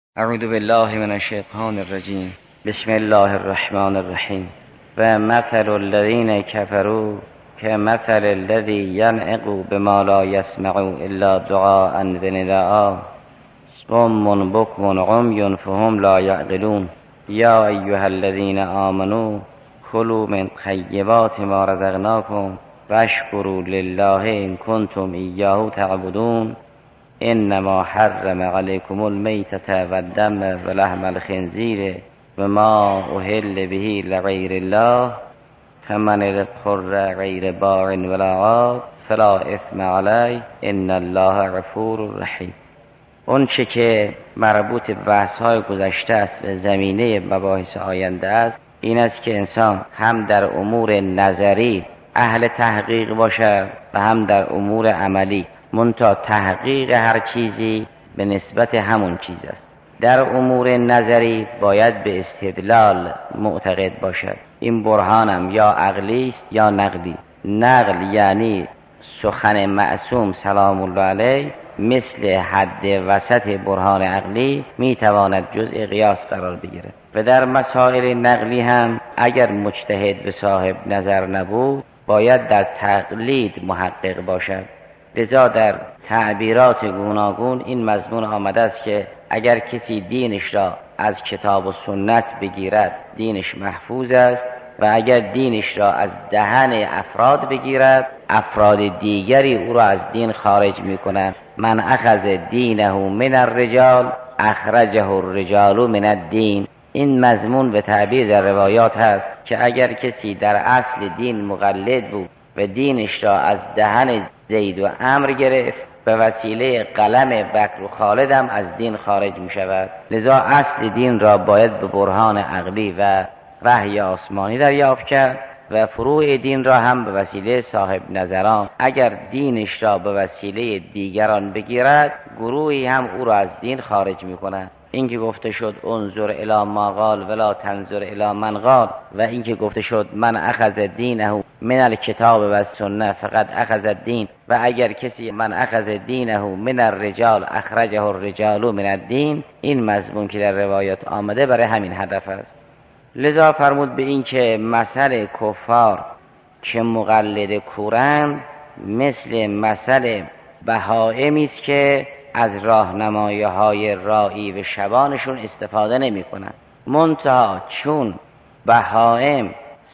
اعوذ بالله من الشیطان الرجیم. بسم الله الرحمن الرحیم. و مثل الذین کفروا کمثل الذی ینعق بما لا یسمع الا دعاء و نداء صم بکم عمی فهم لا یعقلون. یا ایها الذین آمنوا کلوا من طیبات ما رزقناکم واشکروا لله ان کنتم ایاه تعبدون. انما حرم علیکم المیتة والدم ولحم الخنزیر وما اهل به لغیر الله فمن اضطر غیر باغ ولا عاد فلا اثم علیه ان الله غفور رحیم. اون چه که مربوط به بحث‌های گذشته است و زمینه مباحث آینده است این است که انسان هم در امور نظری اهل تحقیق باشد و هم در امور عملی، منتها تحقیق هر چیزی به نسبت همون چیز است. در امور نظری باید به استدلال معتقد باشد. این برهانم یا عقلی است یا نقلی. نقل یعنی سخن معصوم سلام الله علیه مثل حد وسط برهان عقلی میتواند جزء قیاس قرار بگیرد. و در مسائل نقلی هم اگر مجتهد به صاحب نظر نبود باید در تقلید محقق باشد. لذا در تعبیرات گوناگون این مضمون آمده است که اگر کسی دینش را از کتاب و سنت بگیرد دینش محفوظ است و اگر دینش را از دهن افراد بگیرد افراد دیگری او را از دین خارج می کنند. من اخذ دینه من الرجال اخرجه الرجال من الدین. این مضمون به تعبیر در روایات هست که اگر کسی در اصل دین مقلد بود و دینش را از دهن زید و عمرو گرفت به وسیله قلم بکر و خالد هم از دین خارج می شود. لذا اصل دین را باید به برهان عقلی و وحی آسمانی دریافت کرد و فروع دین را هم به وسیله صاحب نظران. اگر دینش را به وسیله دیگران بگیرد گروهی هم او را از دین خارج می کنند. این که گفته شد انظر الی ما قال ولا تنظر الی من قال و این که گفته شد من اخذ دینه من الکتاب و سنت فقط اخذ الدین و اگر کسی من اخذ دینه من الرجال اخرجه الرجال من الدین، این مضمون که در روایات آمده برای همین هدف است. لذا فرمود به این که مثل کفار که مقلد کورند مثل مثل بهائمی است که از راهنمایی‌های راعی و شبانشون استفاده نمی‌کنند. منتها چون بهائم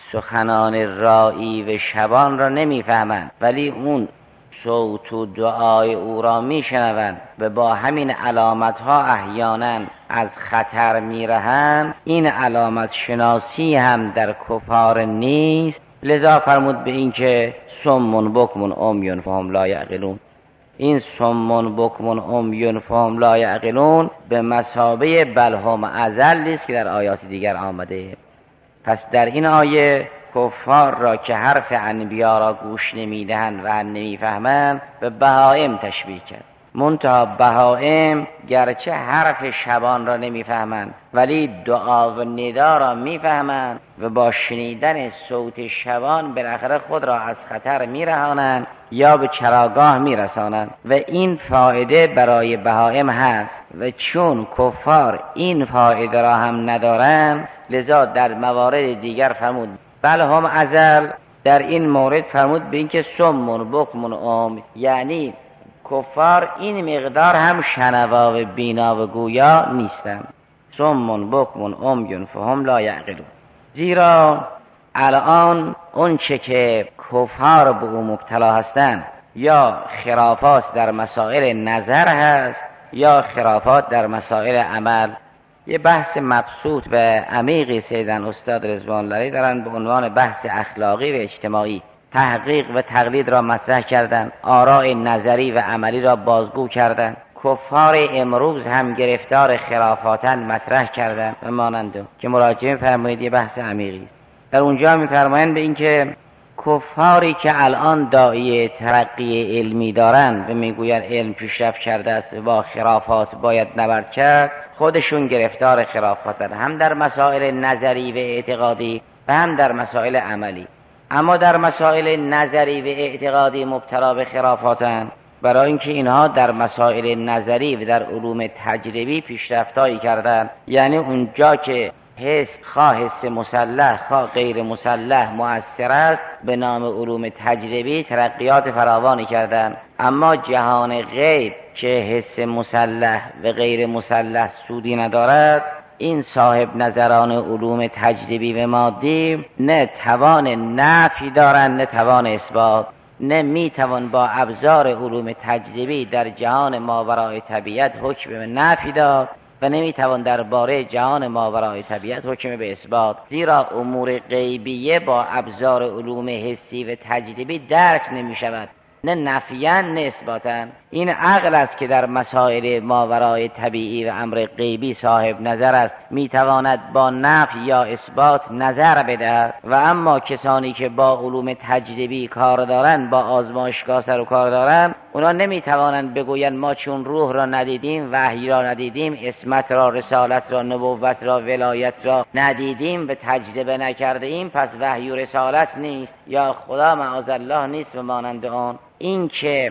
سخنان راعی و شبان را نمی‌فهمند ولی اون صوت و دعای او را میشنوند و با همین علامتها احیانا از خطر میرهند، این علامت شناسی هم در کفار نیست. لذا فرمود به این که صم بکم عمی فهم لا یعقلون. این صم بکم عمی فهم لا یعقلون به مثابه بل هم اضل است که در آیات دیگر آمده. پس در این آیه کفار را که حرف انبیا را گوش نمیدهند و نمیفهمند به بهائم تشبیه کرد. منتها بهائم گرچه حرف شبان را نمیفهمند ولی دعا و ندا را میفهمند و با شنیدن صوت شبان بالاخره خود را از خطر میرهانند یا به چراگاه میرسانند و این فایده برای بهائم هست و چون کفار این فایده را هم ندارند لذا در موارد دیگر فرمود بل هم ازل. در این مورد فرمود به این که صم بکم عمی، یعنی کفار این مقدار هم شنوا و بینا و گویا نیستند. صم بکم عمی فهم لا یعقلون. زیرا الان اون چه که کفار به او مبتلا هستند یا خرافات در مسائل نظر هست یا خرافات در مسائل عمل. یه بحث مبسوط و عمیقی سیدن استاد رضوان الله دارن به عنوان بحث اخلاقی و اجتماعی. تحقیق و تقلید را مطرح کردند، آراء نظری و عملی را بازگو کردند. کفار امروز هم گرفتار خرافاتن مطرح کردند و مانند که مراجعه فرمایید یه بحث عمیقی. در اونجا می‌فرمایند به این که کفاری که الان داعی ترقی علمی دارند و میگویند علم پیشرفت کرده است و با خرافات باید نبرد کرد، خودشون گرفتار خرافتند، هم در مسائل نظری و اعتقادی و هم در مسائل عملی. اما در مسائل نظری و اعتقادی مبتلا به خرافتند برای اینکه اینها در مسائل نظری و در علوم تجربی پیشرفتایی کردند. یعنی اونجا که حس خواه حس مسلح خواه غیر مسلح مؤثر است، به نام علوم تجربی ترقیات فراوانی کردند. اما جهان غیب که حس مسلح و غیر مسلح سودی ندارد، این صاحب نظران علوم تجربی و مادی نه توان نفی دارند نه توان اثبات، نه میتوان با ابزار علوم تجربی در جهان ماورای طبیعت حکم نفی داد و نمیتوان درباره جهان ماورای طبیعت حکم به اثبات، زیرا امور غیبیه با ابزار علوم حسی و تجربی درک نمیشود، نه نفیاً نه اثباتاً. این عقل است که در مسائل ماورای طبیعی و امر غیبی صاحب نظر است، میتواند با نفی یا اثبات نظر بدهد. و اما کسانی که با علوم تجربی کار دارند، با آزمایشگاه سر و کار دارند، اونا نمیتوانند بگویند ما چون روح را ندیدیم، وحی را ندیدیم، عصمت را، رسالت را، نبوت را، ولایت را ندیدیم و تجربه نکرده ایم، پس وحی و رسالت نیست یا خدا معاذالله نیست و مانند آن. این که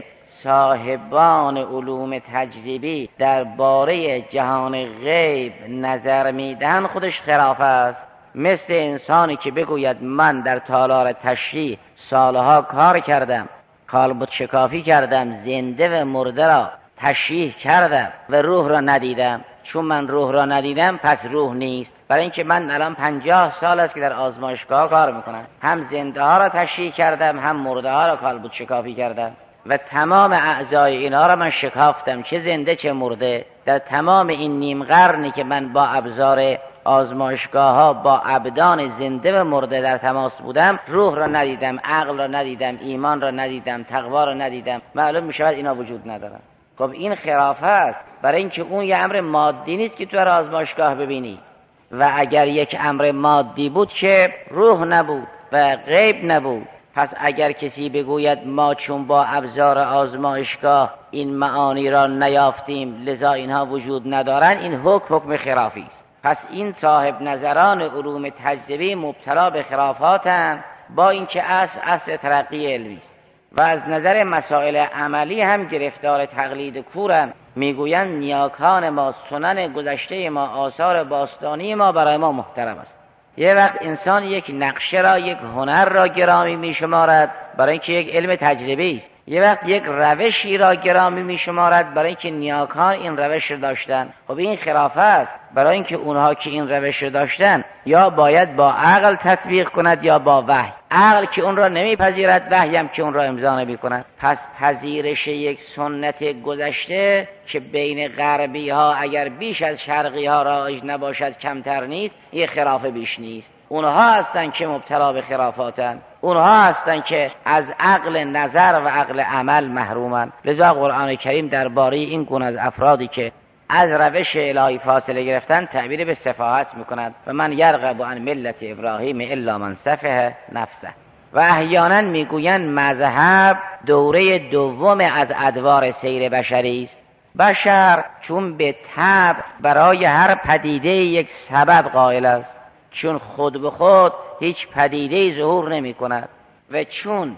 صاحبان علوم تجربی درباره جهان غیب نظر میدن خودش خرافه است. مثل انسانی که بگوید من در تالار تشریح سالها کار کردم، کالبد شکافی کردم، زنده و مرده را تشریح کردم و روح را ندیدم. چون من روح را ندیدم پس روح نیست. برای اینکه من الان 50 سال است که در آزمایشگاه کار میکنم، هم زنده ها را تشریح کردم، هم مرده ها را کالبد شکافی کردم و تمام اعضای اینا را من شکافتم، چه زنده چه مرده. در تمام این نیم قرنی که من با ابزار آزمایشگاه ها با ابدان زنده و مرده در تماس بودم، روح را ندیدم، عقل را ندیدم، ایمان را ندیدم، تقوا را ندیدم. معلوم می شود اینا وجود ندارن. خب این خرافه است، برای اینکه اون یه امر مادی نیست که تو در آزمایشگاه ببینی، و اگر یک امر مادی بود که روح نبود و غیب نبود. پس اگر کسی بگوید ما چون با ابزار آزمایشگاه این معانی را نیافتیم لذا اینها وجود ندارن، این حکم خرافی است. پس این صاحب نظران علوم تجربی مبتلا به خرافاتند، با اینکه اصل ترقی علمی است و از نظر مسائل عملی هم گرفتار تقلید کورند. میگویند نیاکان ما، سنن گذشته ما، آثار باستانی ما برای ما محترم است. یه وقت انسان یک نقشه را، یک هنر را گرامی میشمارد برای اینکه یک علم تجربی است. یه وقت یک روشی را گرامی میشمارد برای اینکه نیاکان این روش را داشتن. خب این خرافه است، برای اینکه اونها که این روش را داشتن یا باید با عقل تطبیق کند یا با وحی. عقل که اون را نمیپذیرد، وحی هم که اون را امضا نمیکند. پس پذیرش یک سنت گذشته که بین غربی ها اگر بیش از شرقی ها رایج نباشد کمتر نیست، یه خرافه بیش نیست. اونها هستن که مبتلا به خرافاتن، اونها هستن که از عقل نظر و عقل عمل محرومن. لذا قرآن کریم درباره این گونه از افرادی که از روش الهی فاصله گرفتن تعبیر به سفاهت میکند و من یرغب عن ملت ابراهیم الا من سفه نفسه. و احیانا میگویند مذهب دوره دوم از ادوار سیر بشری است. بشر چون به طبع برای هر پدیده یک سبب قائل است، چون خود به خود هیچ پدیده ظهور نمی کند و چون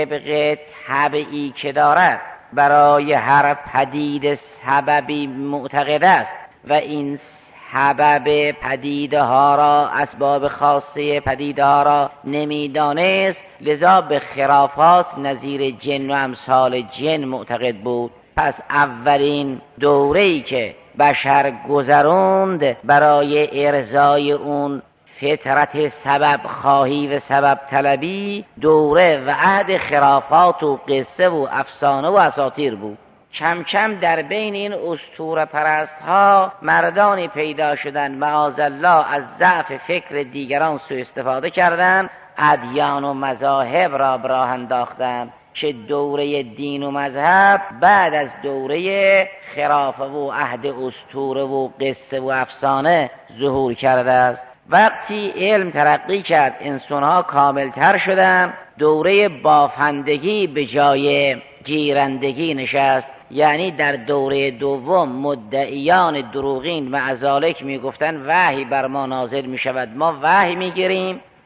طبق طبعی که دارد برای هر پدیده سببی معتقد است و این سبب پدیده ها را، اسباب خاصه پدیده ها را نمی دانست، لذا به خرافات نظیر جن و امثال جن معتقد بود. پس اولین دوره‌ای که بشر گذراند برای ارضای اون فطرت سبب خواهی و سبب طلبی، دوره و عهد خرافات و قصه و افسانه و اساطیر بود. کم کم در بین این اسطوره پرست ها مردانی پیدا شدند معاذالله از ضعف فکر دیگران سوء استفاده کردند، ادیان و مذاهب را به راه انداختند که دوره دین و مذهب بعد از دوره خرافه و عهد اسطوره و قصه و افسانه ظهور کرده است. وقتی علم ترقی کرد، انسان‌ها کاملتر شدند، دوره بافندگی به جای گیرندگی نشست. یعنی در دوره دوم مدعیان دروغین معذالک میگفتن وحی بر ما نازل میشود، ما وحی میگیریم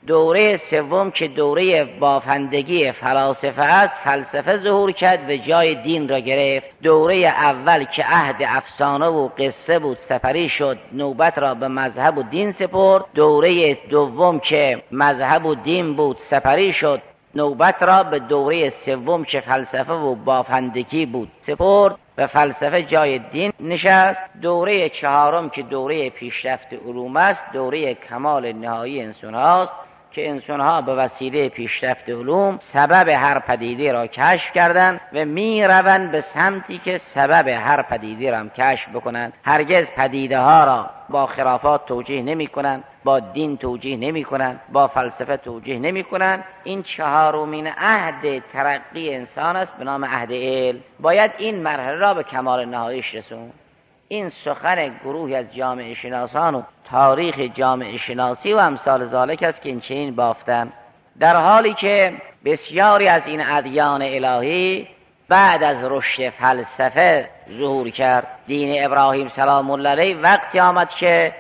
دوره سوم که دوره بافندگی فلاسفه است، فلسفه ظهور کرد و جای دین را گرفت. دوره اول که عهد افسانه و قصه بود سپری شد، نوبت را به مذهب و دین سپرد. دوره دوم که مذهب و دین بود سپری شد، نوبت را به دوره سوم که فلسفه و بافندگی بود سپرد و فلسفه جای دین نشست. دوره چهارم که دوره پیشرفت علوم است، دوره کمال نهایی انسان هاست که انسان ها به وسیله پیشرفت علوم سبب هر پدیده را کشف کردند و می روند به سمتی که سبب هر پدیده را هم کشف بکنند. هرگز پدیده ها را با خرافات توجیه نمی کنند، با دین توجیه نمی کنند، با فلسفه توجیه نمی کنند. این چهارمین عهد ترقی انسان است به نام عهد علم. باید این مرحله را به کمال نهاییش رسوند. این سخن گروهی از جامعه شناسان و تاریخ جامعه شناسی و امثال ذالک است که این چنین بافتن، در حالی که بسیاری از این ادیان الهی بعد از رشد فلسفه ظهور کرد. دین ابراهیم سلام الله علیه وقتی آمد که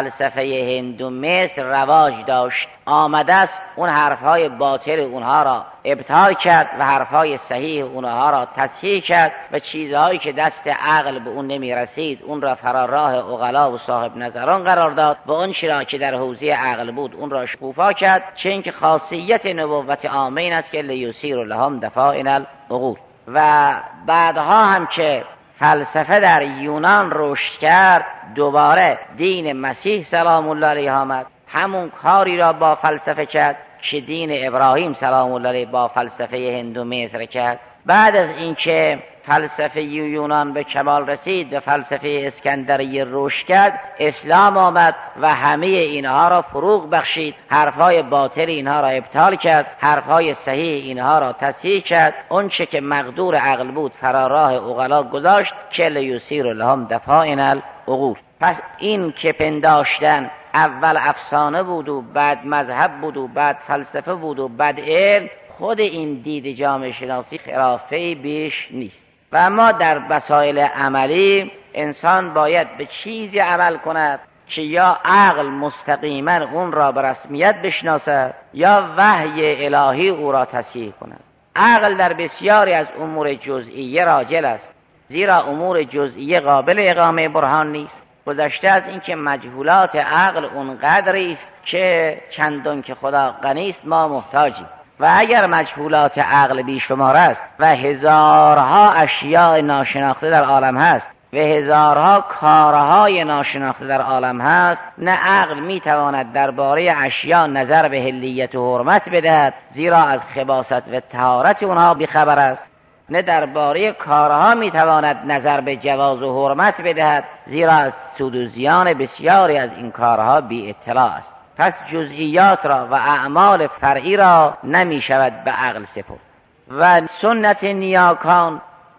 فلسفه هندو مصر رواج داشت، آمده است اون حرفهای باطل اونها را ابطال کرد و حرفهای صحیح اونها را تصحیح کرد و چیزهایی که دست عقل به اون نمی رسید اون را فراراه عقلا و صاحب نظران قرار داد و اون چیزی که در حوزه عقل بود اون را شکوفا کرد. چون که خاصیت نبوت عامه این است که لیسیر لهم دفائن العقول. و بعدها هم که فلسفه در یونان رشد کرد، دوباره دین مسیح سلام الله علیه آمد، همون کاری را با فلسفه کرد که دین ابراهیم سلام الله علیه با فلسفه هندو مصر کرد. بعد از اینکه فلسفه یونان به کمال رسید و فلسفه اسکندریه رشد کرد، اسلام آمد و همه اینها را فروغ بخشید، حرفهای باطل اینها را ابطال کرد، حرفهای صحیح اینها را تصحیح کرد. اون چه که مقدور عقل بود فراراه عقلا گذاشت که لیسیر لهم دفائن العقول. پس این که پنداشتن اول افسانه بود و بعد مذهب بود و بعد فلسفه بود و بعد علم، خود این دید جامعه شناسی خرافه‌ای بیش نیست. و اما در مسائل عملی انسان باید به چیزی عمل کند که یا عقل مستقیما اون را به رسمیت بشناسد یا وحی الهی او را تصحیح کند. عقل در بسیاری از امور جزئیه راجل است، زیرا امور جزئیه قابل اقامه برهان نیست. گذشته از اینکه مجهولات عقل اونقدری است که چندان که خدا غنی است ما محتاجیم. و اگر مجهولات عقل بیشمار است و هزارها اشیاء ناشناخته در عالم هست و هزارها کارهای ناشناخته در عالم هست، نه عقل میتواند درباره اشیاء نظر به حلیت و حرمت بدهد زیرا از خباثت و طهارت اونها بیخبر است، نه درباره کارها میتواند نظر به جواز و حرمت بدهد زیرا از سود و زیان بسیاری از این کارها بی اطلاع است. پس جزئیات را و اعمال فرعی را نمی شود به عقل سپرد. و سنت نیاکان،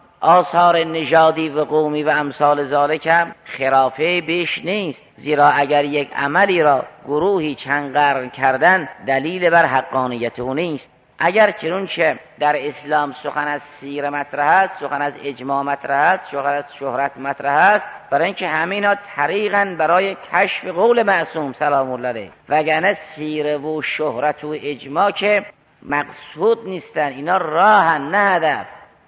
آثار نژادی و قومی و امثال ذالک هم خرافه بیش نیست، زیرا اگر یک عملی را گروهی چند قرن کردن دلیل بر حقانیت او نیست. اگر چنانچه در اسلام سخن از سیر مطرح است، سخن از اجماع مطرح است، سخن از شهرت مطرح است، برای اینکه همینا طریقاً برای کشف قول معصوم سلام الله علیه، وگرنه سیره و شهرت و اجماع که مقصود نیستن، اینا راهن نه هدف.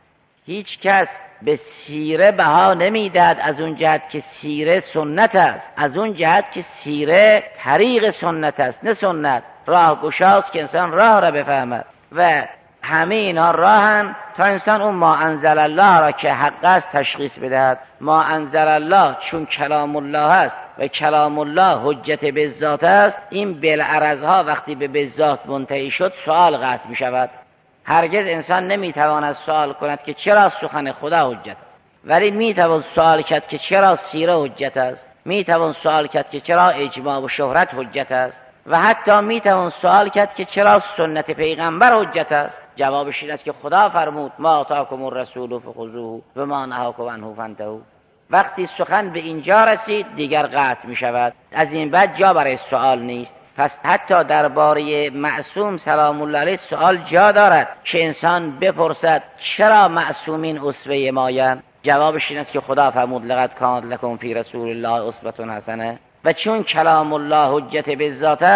هیچ کس به سیره بها نمیدهد از اون جهت که سیره سنت است، از اون جهت که سیره طریق سنت است، نه سنت راهگشاست که انسان راه را بفهمد. و همه اینا راهن تا انسان اون ما انزل الله را که حق است تشخیص بدهد. ما انزل الله چون کلام الله است و کلام الله حجت به ذات است، این بالعرضها وقتی به ذات منتهی شد سوال قطع می شود. هرگز انسان نمیتواند سوال کند که چرا سخن خدا حجت است، ولی میتوان سوال کرد که چرا سیره حجت است، میتوان سوال کرد که چرا اجماع و شهرت حجت است، و حتی میتوان سوال کرد که چرا سنت پیغمبر حجت است. جوابش این است که خدا فرمود ما آتاکم الرسول فخذوه و ما نهاکم عنه فانتهوا. وقتی سخن به اینجا رسید دیگر قطع می شود، از این بعد جا برای سوال نیست. پس حتی درباره معصوم سلام الله علیه سوال جا دارد که انسان بپرسد چرا معصومین اسوه مایند. جوابش این است که خدا فرمود لقد کان لکم فی رسول الله اسوة حسنه، و چون کلام الله حجت به ذات است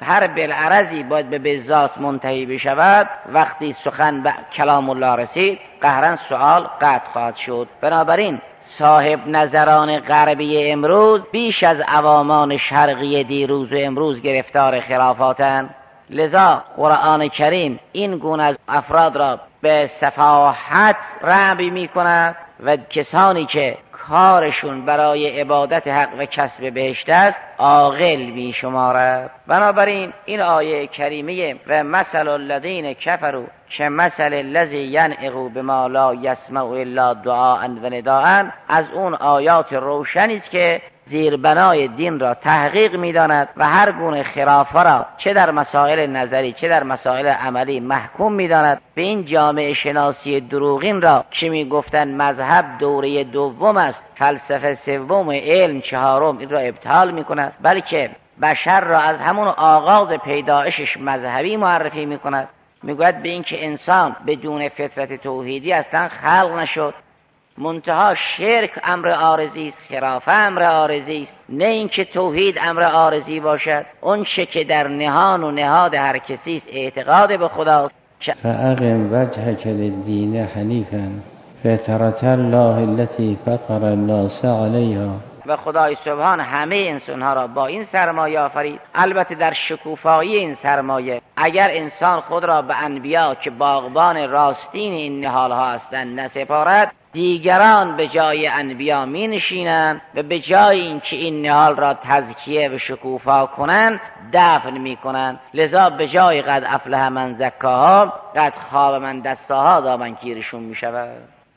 هر بالعرضی باید به بالذات منتهی بشود. وقتی سخن به کلام الله رسید قهرا سؤال قطع خواهد شد. بنابراین صاحب نظران غربی امروز بیش از عوامان شرقی دیروز و امروز گرفتار خرافاتند. لذا قرآن کریم این گونه از افراد را به سفاهت رعب می کند و کسانی که کارشون برای عبادت حق و کسب بهشت است عاقل می شمارد. بنابراین این آیه کریمه و مثل الذین کفروا کمثل الذی ینعق بما لا یسمع الا دعاء و نداء از اون آیات روشنی است که زیربنای دین را تحقیق می‌داند و هر گونه خرافه را چه در مسائل نظری چه در مسائل عملی محکوم می‌داند. به این جامعه شناسی دروغین را که می‌گفتند مذهب دوره دوم است، فلسفه سوم، علم چهارم، این را ابطال می‌کند، بلکه بشر را از همون آغاز پیدایشش مذهبی معرفی می‌کند. میگوید به این که انسان بدون فطرت توحیدی اصلا خلق نشد. منتها شرک امر عارضی است، خرافه امر عارضی است، نه اینکه توحید امر عارضی باشد. اون چه که در نهان و نهاد هر کسی است اعتقاد به خداست. فأقم وجهك للدين حنيفا فطرة الله التي فطر الناس عليها. و خدای سبحان همه انسانها را با این سرمایه آفرید. البته در شکوفایی این سرمایه اگر انسان خود را به انبیا که باغبان راستین این نهالها هستند نسپارد، دیگران به جای انبیا می نشینند و به جای اینکه این نهال را تزکیه و شکوفا کنند دفن می کنند. لذا به جای قد افلح من زکاها قد خاب من دساها دامنگیرشون می شود.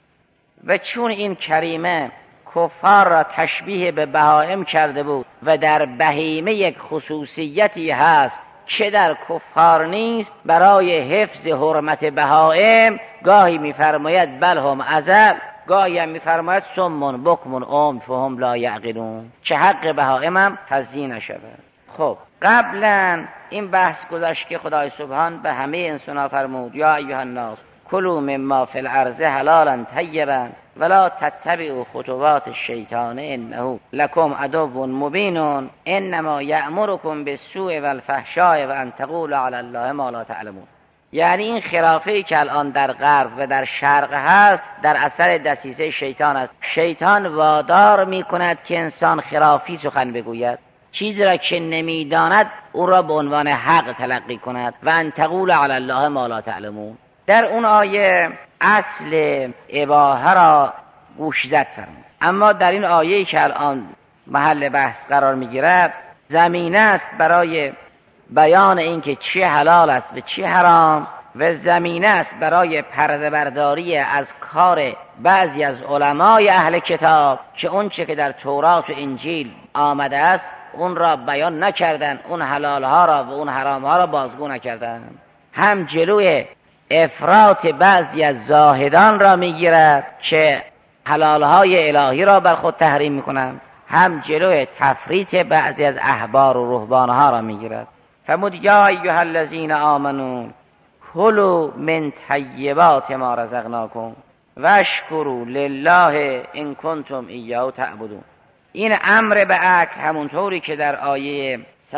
و چون این کریمه کفار را تشبیه به بهائم کرده بود و در بهیمه یک خصوصیتی هست که در کفار نیست، برای حفظ حرمت بهائم گاهی می‌فرماید بل هم ازل، گاهی هم می‌فرماید صم بکم عمی فهم لا یعقلون، که حق بهائم هم تضییع نشود. خب قبلا این بحث گذشت که خدای سبحان به همه انسان‌ها فرمود یا ایها الناس کلوا مما فی الارض حلالا طیبا ولا تتبعوا خطوات الشیطان انه لکم عدو مبین انما یأمرکم بالسوء والفحشاء و ان تقولوا علی الله ما لا تعلمون. یعنی این خرافه‌ای که الان در غرب و در شرق هست در اثر دسیسه شیطان است. شیطان وادار می‌کند که انسان خرافی سخن بگوید، چیزی را که نمی‌داند او را به عنوان حق تلقی کند و ان تقولوا علی الله ما لا تعلمون. در اون آیه اصل اباحه را گوشزد فرمود، اما در این آیه‌ای که الان محل بحث قرار می‌گیرد زمینه است برای بیان اینکه چی حلال است و چی حرام، و زمینه است برای پرده برداری از کار بعضی از علمای اهل کتاب که اون چه که در تورات و انجیل آمده است اون را بیان نکردن، اون حلالها را و اون حرامها را بازگو نکردن. هم جلوی افراط بعضی از زاهدان را میگیرد که حلالهای الهی را بر خود تحریم میکنند، هم جلوی تفریط بعضی از احبار و رهبانها را میگیرد. فرمود یا ایها الذین آمنوا کلوا من طیبات ما رزقناکم واشکروا لله ان کنتم ایاه تعبدون. این امر به اکل همونطوری که در آیه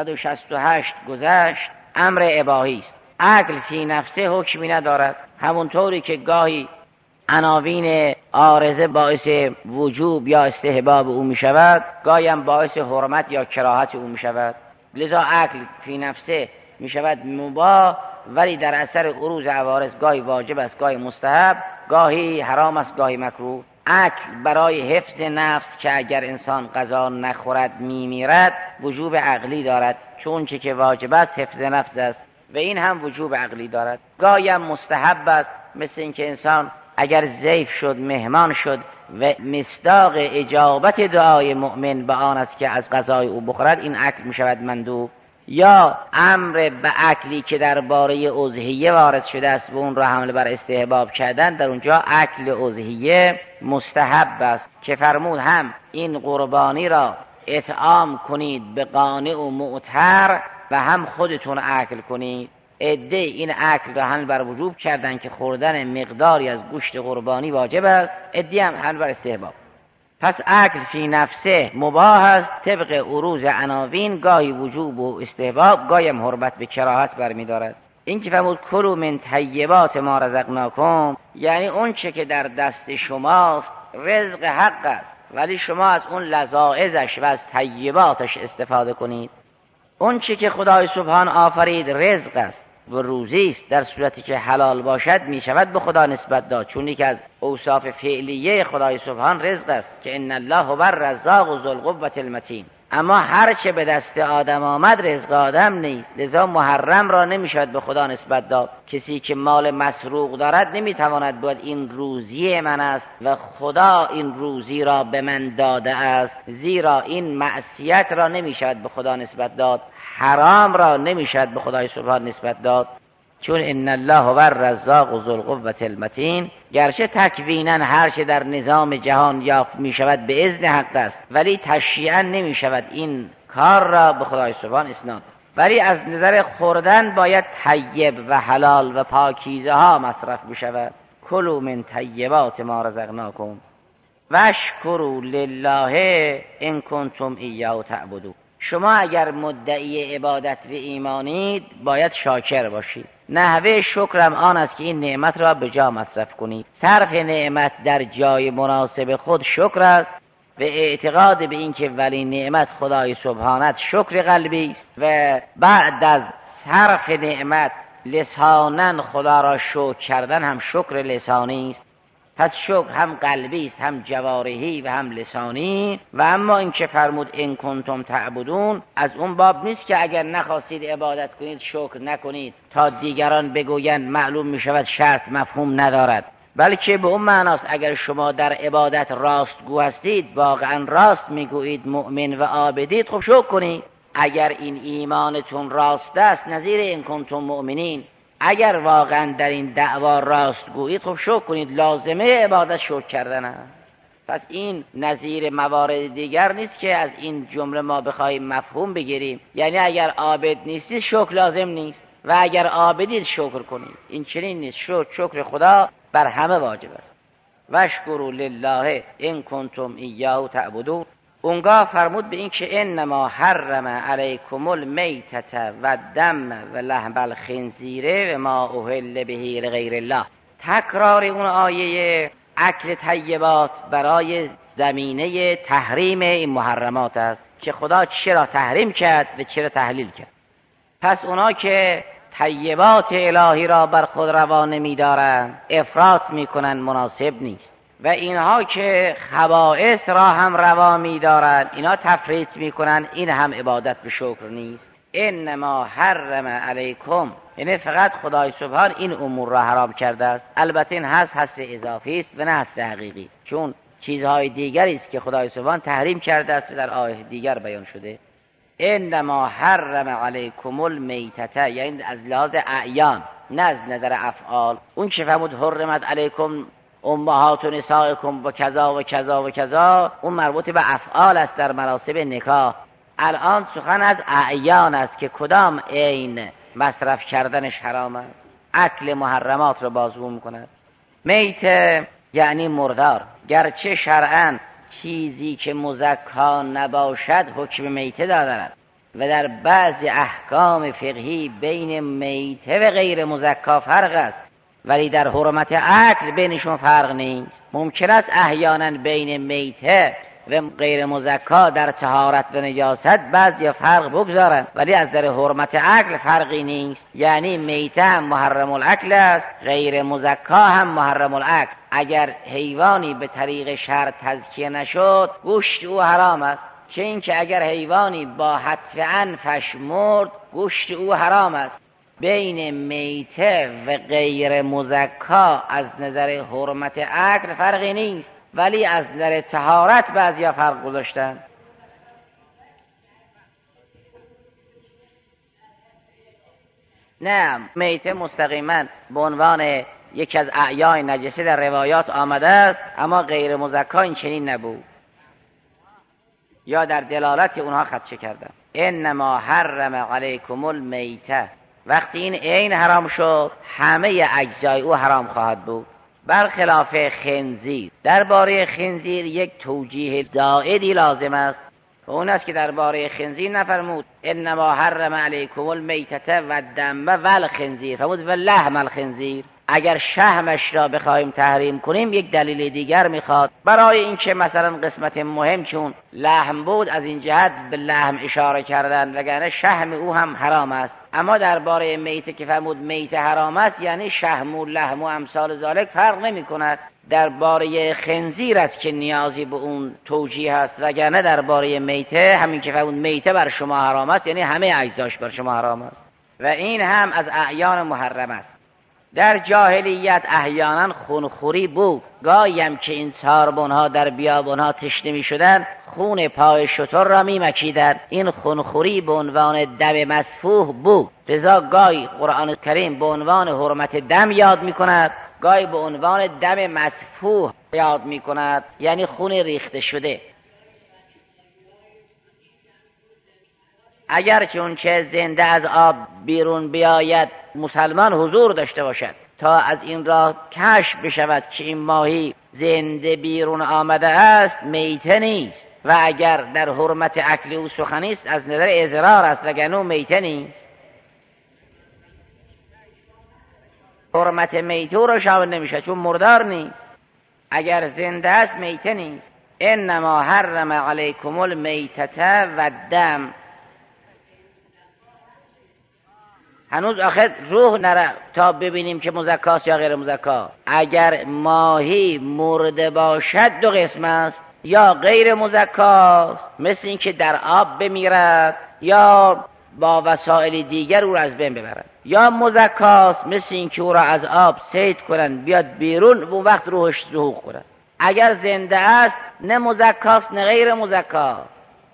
168 گذشت امر اباحی است. عقل فی نفسه حکمی ندارد، همونطوری که گاهی عناوین عارضه باعث وجوب یا استحباب او می شود، گاهی هم باعث حرمت یا کراهت او می شود. لذا عقل فی نفسه می شود مباح، ولی در اثر عروض عوارض گاهی واجب است، گاهی مستحب، گاهی حرام است، گاهی مکروه. عقل برای حفظ نفس که اگر انسان غذا نخورد می میرد وجوب عقلی دارد، چون چه که واجب است حفظ نفس است و این هم وجوب عقلی دارد. گاهی هم مستحب است، مثل اینکه انسان اگر ضیف شد مهمان شد و مصداق اجابت دعای مؤمن به آن است که از غذای او بخورد، این اکل می شود مندوب. یا امر به اکلی که درباره اضحیه وارد شده است و اون را حمل بر استحباب کردن، در اونجا اکل اضحیه مستحب است که فرمود هم این قربانی را اطعام کنید به قانع و معتر و هم خودتون اکل کنید. عده این اکل را حمل بر وجوب کردن که خوردن مقداری از گوشت قربانی واجب است، عده هم حمل بر استحباب. پس اکل فی نفسه مباح است طبق عروض عناوین، گاهی وجوب و استحباب، گاهی هم حرمت به کراهت برمی‌دارد. این که فرمود کلوا من طیبات ما رزقناکم، یعنی اون چه که در دست شماست رزق حق است، ولی شما از اون لذائذش و از طیباتش استفاده کنید. اون چه که خدای سبحان آفرید رزق است و روزی است، در صورتی که حلال باشد می شود به خدا نسبت داد، چون یکی از اوصاف فعلیه خدای سبحان رزق است که ان الله هو الرزاق ذو القوة المتین. اما هر چه به دست آدم آمد رزق آدم نیست، لذا محرم را نمی شود به خدا نسبت داد. کسی که مال مسروق دارد نمی تواند باید این روزی من است و خدا این روزی را به من داده است، زیرا این معصیت را نمی شود به خدا نسبت داد، حرام را نمی شود به خدای سبحان نسبت داد، چون ان الله هو الرزاق ذو القوة المتین. گرچه تکویناً هر چه در نظام جهان یافت می شود به اذن حق است، ولی تشریعاً نمی شود این کار را به خدای سبحان اسناد. ولی از نظر خوردن باید طیب و حلال و پاکیزه ها مصرف بشود. کلوا من طیبات ما رزقناکم واشکروا لله ان کنتم ایاه تعبدون. شما اگر مدعی عبادت و ایمانید باید شاکر باشید. نحوه شکرم آن است که این نعمت را به جا مصرف کنید. صرف نعمت در جای مناسب خود شکر است و اعتقاد به این که ولی نعمت خدای سبحانت شکر قلبی است و بعد از صرف نعمت لساناً خدا را شکر کردن هم شکر لسانی است. پس شکر هم قلبی است، هم جوارحی و هم لسانی. و اما این که فرمود ان کنتم تعبدون، از اون باب نیست که اگر نخواستید عبادت کنید شکر نکنید تا دیگران بگویند، معلوم می شود شرط مفهوم ندارد، بلکه به اون معناست اگر شما در عبادت راستگو هستید، واقعا راست میگویید، مؤمن و عابدید، خب شکر کنید. اگر این ایمانتون راست است، نظیر ان کنتم مؤمنین، اگر واقعا در این دعوا راست گویید خب شکر کنید. لازمه عبادت شکر کردن است. پس این نظیر موارد دیگر نیست که از این جمله ما بخواهیم مفهوم بگیریم، یعنی اگر عابد نیستید شکر لازم نیست و اگر عابدید شکر کنید. این چنین نیست. شکر خدا بر همه واجب است. واشکروا لله ان کنتم ایاه تعبدون. اونگاه فرمود به این که انما حرم علیکم المیتة و الدم و لحم الخنزیر و ما اهل به لغیر الله. تکرار اون آیه اکل طیبات برای زمینه تحریم این محرمات است که خدا چرا تحریم کرد و چرا تحلیل کرد. پس اونا که طیبات الهی را بر خود روا نمی‌دارند، افراط میکنن، مناسب نیست. و اینها که خبائث را هم روا می‌دارند، اینا تفریط میکنن، این هم عبادت به شکر نیست. انما حرم علیکم، یعنی فقط خدای سبحان این امور را حرام کرده است. البته این حذف اضافی است و نه حذف حقیقی، چون چیزهای دیگری است که خدای سبحان تحریم کرده است و در آیه دیگر بیان شده. انما حرم علیکم المیتة، یعنی از لحاظ اعیان نه از نظر افعال. اون که فرمود حرمت علیکم امهات و نسائکم و کذا و کذا و کذا، اون مربوط به افعال است در مراسم نکاح. الان سخن از اعیان است که کدام عین مصرف کردنش حرام است. اکل محرمات رو بازگو میکند. میت یعنی مردار، گرچه شرعاً چیزی که مزکا نباشد حکم میته دارد و در بعضی احکام فقهی بین میته و غیر مزکا فرق است، ولی در حرمت اکل بینشون فرق نیست. ممکن است احیانا بین میته و غیر مزکا در طهارت و نجاست بعضی فرق بگذارند، ولی از در حرمت اکل فرقی نیست. یعنی میته هم محرم الاکل است، غیر مزکا هم محرم الاکل. اگر حیوانی به طریق شرع تزکیه نشد گوشت او حرام است، چه این که اگر حیوانی با حتف انفش مرد گوشت او حرام است. بین میته و غیر مزکا از نظر حرمت اکل فرقی نیست، ولی از نظر طهارت بعضیا فرق گذاشتن. نه، میته مستقیما به عنوان یکی از اعیان نجسه در روایات آمده است، اما غیر مزکا این چنین نبود یا در دلالت اونها خدشه کردن. انما حرم علیکم المیته، وقتی این عین حرام شد همه اجزای او حرام خواهد بود. برخلاف خنزیر. درباره خنزیر یک توجیه زائدی لازم است و اون است که درباره خنزیر نفرمود انما حرم علیکم المیتة و الدم و الخنزیر، فرمود و لحم الخنزیر. اگر شحمش را بخوایم تحریم کنیم یک دلیل دیگر میخواد، برای اینکه مثلا قسمت مهم چون لحم بود از این جهت به لحم اشاره کردن، وگرنه شحم او هم حرام است. اما درباره میته که فرمود میته حرام است، یعنی شحم و لحم و امثال ذالک فرق نمی کند. درباره خنزیر است که نیازی به اون توجیه است، وگرنه درباره میته همین که فرمود میته بر شما حرام است یعنی همه اجزاش بر شما حرام است و این هم از اعیان محرم است. در جاهلیت احیانا خونخوری بود، گاهیم که این ساربانها در بیابانها تشنه می شدن خون پای شتر را می مکیدند. این خونخوری به عنوان دم مسفوح بود، لذا گاهی قرآن کریم به عنوان حرمت دم یاد می کند، گاهی به عنوان دم مسفوح یاد می کند، یعنی خون ریخته شده. اگر چون چه زنده از آب بیرون بیاید مسلمان حضور داشته باشد تا از این راه کشف بشود که این ماهی زنده بیرون آمده است، میته نیست. و اگر در حرمت اکل او سخنی است از نظر اضرار است، وگرنه میته نیست. حرمت میته را شامل نمیشه چون مردار نیست. اگر زنده است میته نیست. انما حرم علیکم المیتة و الدم. هنوز آخر روح نره تا ببینیم که مزکاست یا غیر مزکا. اگر ماهی مرده باشد دو قسم است، یا غیر مزکاست مثل این که در آب بمیرد یا با وسایل دیگر او را از بین ببرد، یا مزکاست مثل این که او را از آب صید کنن بیاد بیرون و اون وقت روحش ظهور کنن. اگر زنده است نه مزکاست نه غیر مزکاست.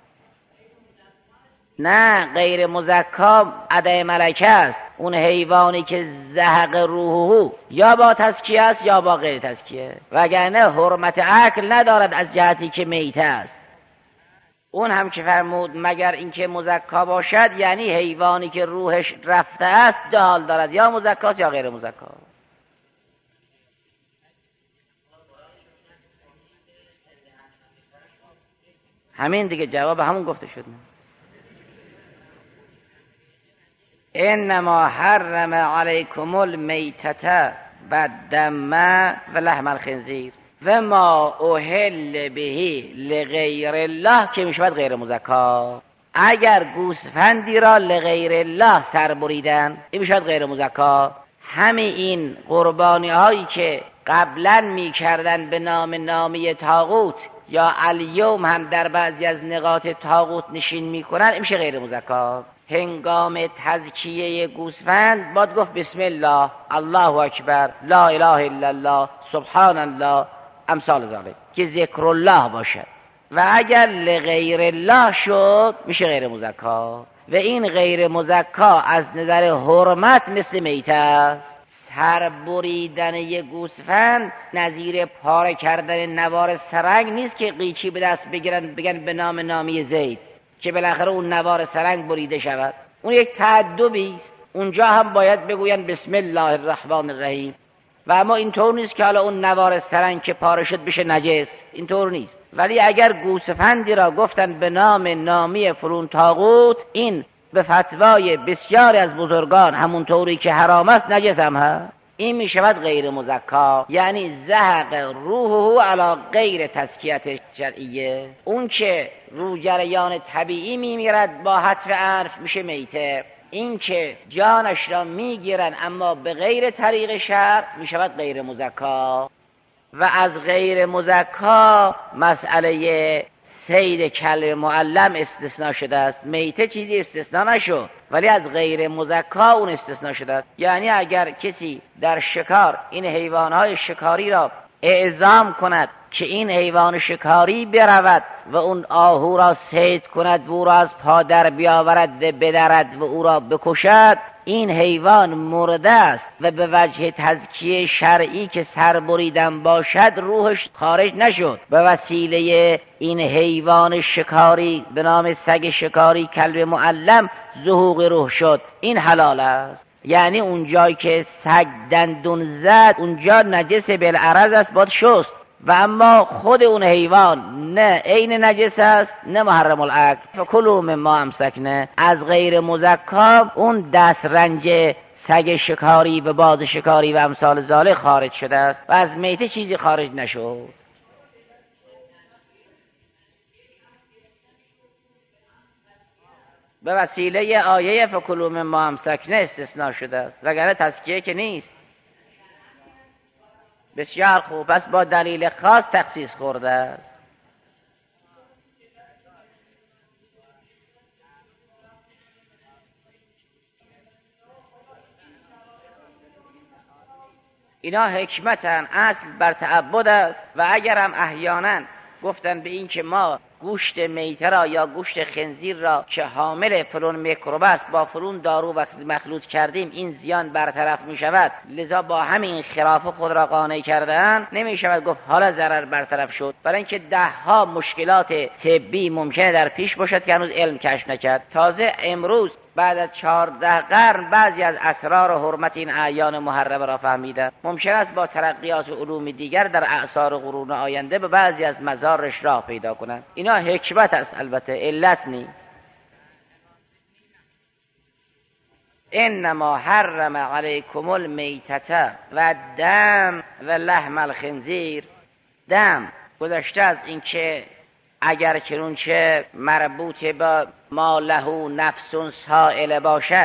نه غیر مزکا عدم ملکه است، اون حیوانی که زهق روحه یا با تزکیه است یا با غیر تزکیه، وگرنه حرمت اکل ندارد از جهتی که میته است. اون هم که فرمود مگر اینکه مزکا باشد، یعنی حیوانی که روحش رفته است دو حال دارد، یا مزکاست یا غیر مزکا. همین دیگه جواب همون گفته شد. انما حرم علیکم المیتة و الدم و لحم الخنزیر و ما اهل به لغیر الله که میشود غیر مزکا. اگر گوسفندی را لغیر الله سر بریدن این میشود غیر مزکا. همه این قربانی هایی که قبلا میکردن به نامی طاغوت یا الیوم هم در بعضی از نقاط طاغوت نشین میکنن این میشه غیر مزکا. هنگام تزکیه گوسفند باید گفت بسم الله، الله اکبر، لا اله الا الله، سبحان الله، امثال ذالک که ذکر الله باشد. و اگر لغیر الله شد میشه غیر مزکا. و این غیر مزکا از نظر حرمت مثل میته است. سر بریدن یک گوسفند نظیر پاره کردن نوار سرنگ نیست که قیچی به دست بگیرن بگن به نامی زید که بالاخره اون نوار سرنگ بریده شود. اون یک تعدبی است. اونجا هم باید بگوین بسم الله الرحمن الرحیم. و اما اینطور نیست که حالا اون نوار سرنگ که پاره شد بشه نجس، اینطور نیست. ولی اگر گوسفندی را گفتن به نامی فلان طاغوت، این به فتوای بسیاری از بزرگان همونطوری که حرام است نجس هم هست. این می شود غیر مزکا، یعنی زهق روحه علی غیر تزکیت شرعیه. اون که رو جریان طبیعی می میرد با حتف عرف میشه میته. این که جانش را می گیرن اما به غیر طریق شرع می شود غیر مزکا. و از غیر مزکا مسئله صید کلب معلم استثناء شده است. میته چیزی استثناء نشد ولی از غیر مزکا اون استثناء شده است. یعنی اگر کسی در شکار این حیوانهای شکاری را اعزام کند که این حیوان شکاری برود و اون آهو را صید کند و او را از پادر بیاورد و بدرد و او را بکشد، این حیوان مرده است و به وجه تزکیه شرعی که سر بریدن باشد روحش خارج نشد. به وسیله این حیوان شکاری به نام سگ شکاری کلب معلم ظهور روح شد، این حلال است. یعنی اون جایی که سگ دندون زد اونجا نجس بالعرض است، باید شست. و اما خود اون حیوان نه عین نجس است نه محرم الاکل. فکلوا مما امسکنا، از غیر مزکا اون دست رنج سگ شکاری و باز شکاری و امثال ذالک خارج شده است و از میته چیزی خارج نشد. به وسیله آیه فکلوا مما امسکنا استثناء شده است، وگرنه تزکیه که نیست. بسیار خوب، پس با دلیل خاص تخصیص خورده است. اینا حکمتن، اصل بر تعبد است. و اگرم احیانا گفتن به این که ما گوشت میته را یا گوشت خنزیر را که حامل فلان میکروب است با فلان دارو و مخلوط کردیم این زیان برطرف می شود، لذا با همین خراف خود را قانع کردن، نمی شود گفت حالا ضرر برطرف شد، برای اینکه ده ها مشکلات طبی ممکنه در پیش باشد که هنوز علم کشف نکرد. تازه امروز بعد از 14 قرن بعضی از اسرار و حرمت این اعیان محرمه را فهمیدن. ممکن است با ترقیات و علوم دیگر در اعصار قرون آینده به بعضی از مزارش راه پیدا کنند. اینا حکمت است، البته علت نیست. انما حرم علیکم المیتة و الدم و لحم الخنزیر. دم گذشته از این که اگر چنانچه مربوط به ما له نفس سائل باشد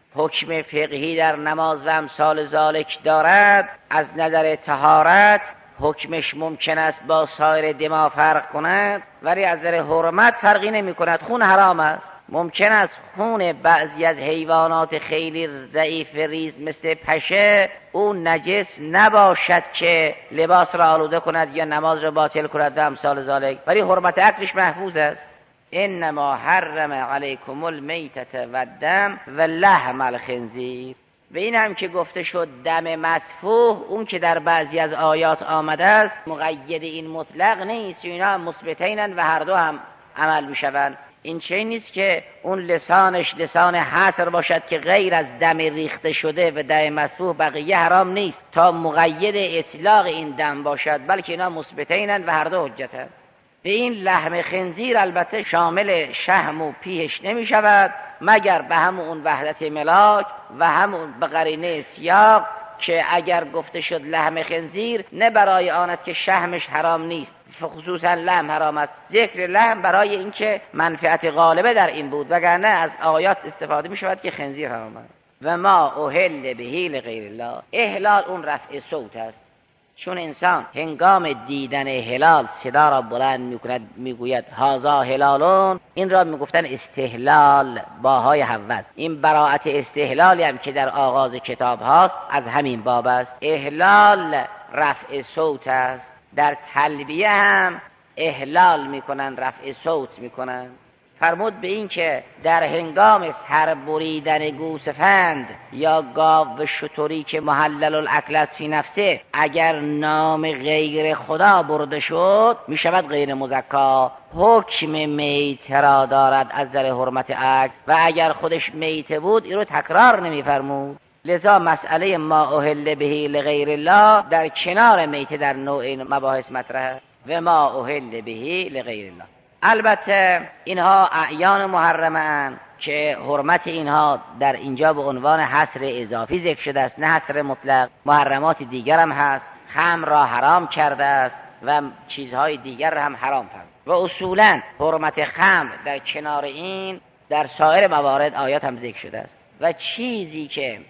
حکم فقهی در نماز و امثال ذالک دارد، از نظر طهارت حکمش ممکن است با سایر دما فرق کند، ولی از نظر حرمت فرقی نمی کند. خون حرام است. ممکن است خون بعضی از حیوانات خیلی ضعیف ریز مثل پشه اون نجس نباشد که لباس را آلوده کند یا نماز را باطل کند و امثال ذالک، ولی حرمت عقلش محفوظ است. انما حرم علیکم المیتة و الدم و لحم الخنزیر. و این هم که گفته شد دم مسفوح، اون که در بعضی از آیات آمده است مقید این مطلق نیست، اینا مثبتینن و هر دو هم عمل میشوند. این چه نیست که اون لسانش لسان حصر باشد که غیر از دم ریخته شده و دم مسفوح بقیه حرام نیست تا مقید اطلاق این دم باشد، بلکه اینا مثبتینن و هر دو حجتن. به این لحم خنزیر البته شامل شحم و پیهش نمی شود مگر به همون وحدت ملاک و همون به قرینه سیاق که اگر گفته شد لحم خنزیر نه برای آنت که شحمش حرام نیست، خصوصا لحم حرام است. ذکر لحم برای اینکه منفعت غالبه در این بود، وگرنه از آیات استفاده می شود که خنزیر حرام است. و ما اهل بهی لغیر الله. احلال اون رفع صوت است، چون انسان هنگام دیدن هلال صدا را بلند میکند، میگوید هذا هلالون، این را میگفتن استهلال باهای حوض. این براءت استهلالی هم که در آغاز کتاب هاست از همین باب است. احلال رفع صوت است. در تلبیه هم احلال میکنن، رفع صوت میکنن. فرمود به این که در هنگام سر بریدن گوسفند یا گاو و شتری که محلل الاکل است فی نفسه، اگر نام غیر خدا برده شد می شود غیر مزکا، حکم میت را دارد از در حرمت اکل، و اگر خودش میت بود این رو تکرار نمی فرمود. لذا مسئله ما اهل بهی لغیر الله در کنار میت در نوع مباحث مطرحه. و ما اهل بهی لغیر الله. البته اینها اعیان محرمه اند که حرمت اینها در اینجا به عنوان حصر اضافی ذکر شده است، نه حصر مطلق. محرمات دیگر هم هست، خمر را حرام کرده است و چیزهای دیگر را هم حرام فرمود. و اصولا حرمت خمر در کنار این در سایر موارد آیات هم ذکر شده است. و چیزی که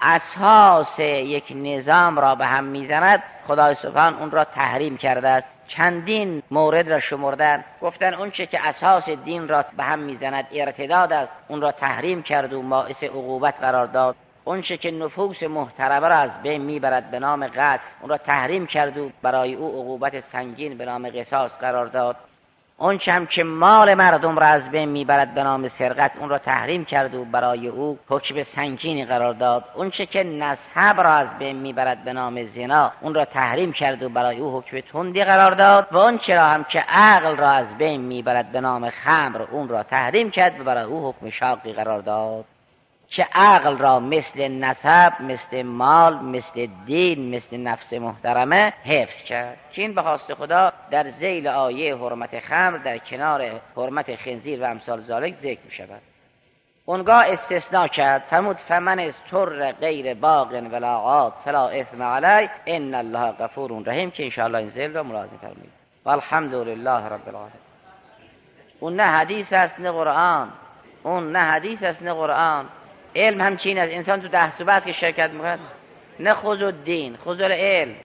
اساس یک نظام را به هم میزند خدای سبحان اون را تحریم کرده است. چندین مورد را شمردن، گفتن اون چه که اساس دین را به هم میزند ارتداد است، اون را تحریم کرد و باعث عقوبت قرار داد. اون چه که نفوس محترمه را از بین میبرد به نام قتل، اون را تحریم کرد و برای او عقوبت سنگین به نام قصاص قرار داد. اون چه هم که مال مردم را از بین میبرد به نام سرقت، اون را تحریم کرد و برای او حکم سنگینی قرار داد. اون چه که نسب را از بین میبرد به نام زنا، اون را تحریم کرد و برای او حکم تندی قرار داد. و اون چه را هم که عقل را از بین میبرد به نام خمر، اون را تحریم کرد و برای او حکم شاقی قرار داد. که عقل را مثل نسب، مثل مال، مثل دین، مثل نفس محترمه حفظ کرد که این به خواست خدا در ذیل آیه حرمت خمر در کنار حرمت خنزیر و امثال ذالک ذکر می شود. اونگاه استثناء کرد، فرمود فمن اضطر غیر باغ ولا عاد فلا اثم علی ان الله غفور رحیم که انشاءالله این ذیل را ملاحظه فرمایید. والحمد لله رب العالمین. اون نه حدیث است نه قرآن، اون نه حدیث است نه قرآن. علم همچین است، انسان تو 10 صحبت که شرکت میکنه نه خذ الدین خذ العلم.